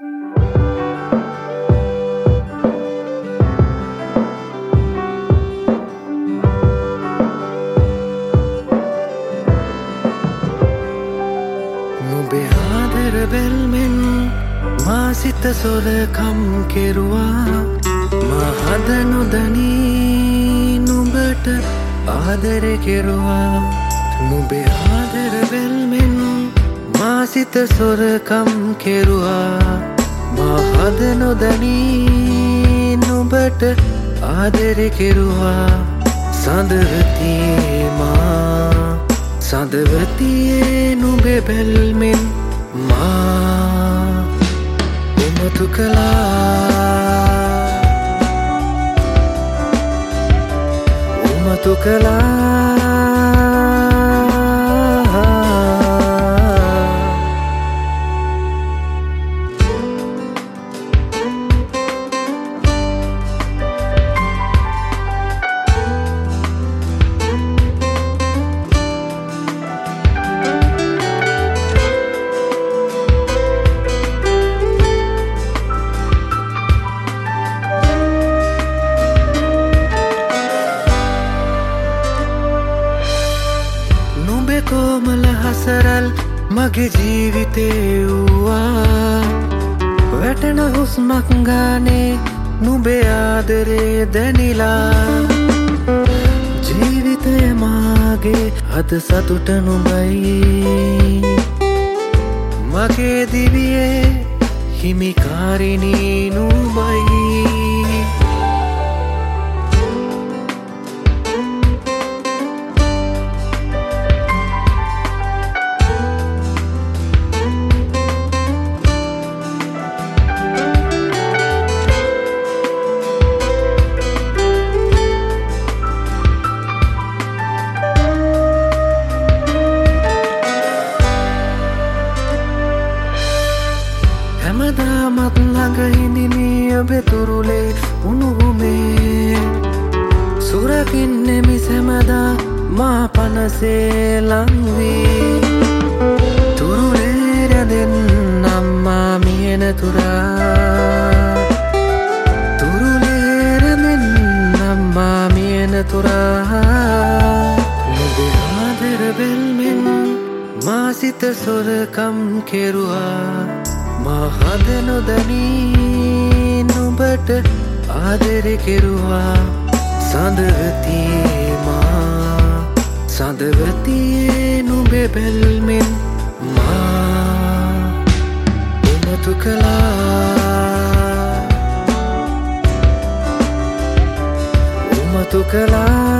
නුඹේ ආදර බැල්මෙන් මා සිත සොරකම් කෙරුවා මා හද නොදනී නුඹට ආදර කෙරුවා නුඹේ ආදර බැල්මෙන් මා සිත සොරකම් කෙරුවා මා හද නොදනී නුඹට ආදර කෙරුවා සඳවතියේ මා සඳවතියේ නුඹේ බැල්මෙන් මා උමතු කළා උමතු කළා කොමල හසරල් මගේ ජීවිතේ වූවා වැටෙන හුස්මක් ගානේ නුඹේ ආදරේ දැනිලා ජීවිතය මාගේ අද සතුට නුඹයි මගේ දිවියේ හිමිකාරිණී නුඹයි හැමදාමත් ළඟ හිඳිනී ඔබේ තුරුලේ උණුහුමේ සුරකින්නෙමි සැමදා මා පනසේ ලංවී තුරුලේ රැඳෙන්නම් මා මියන තුරා තුරුලේ රැඳෙන්නම් මා මියන තුරා නුඹේ ආදර බැල්මෙන් මා සිත සොරකම් කෙරුවා මා හද නොදනී නුඹට ආදර කෙරුවා සඳවතියේ මා සඳවතියේ නුඹේ බැල්මෙන් මා උමතු කළා උමතු කළා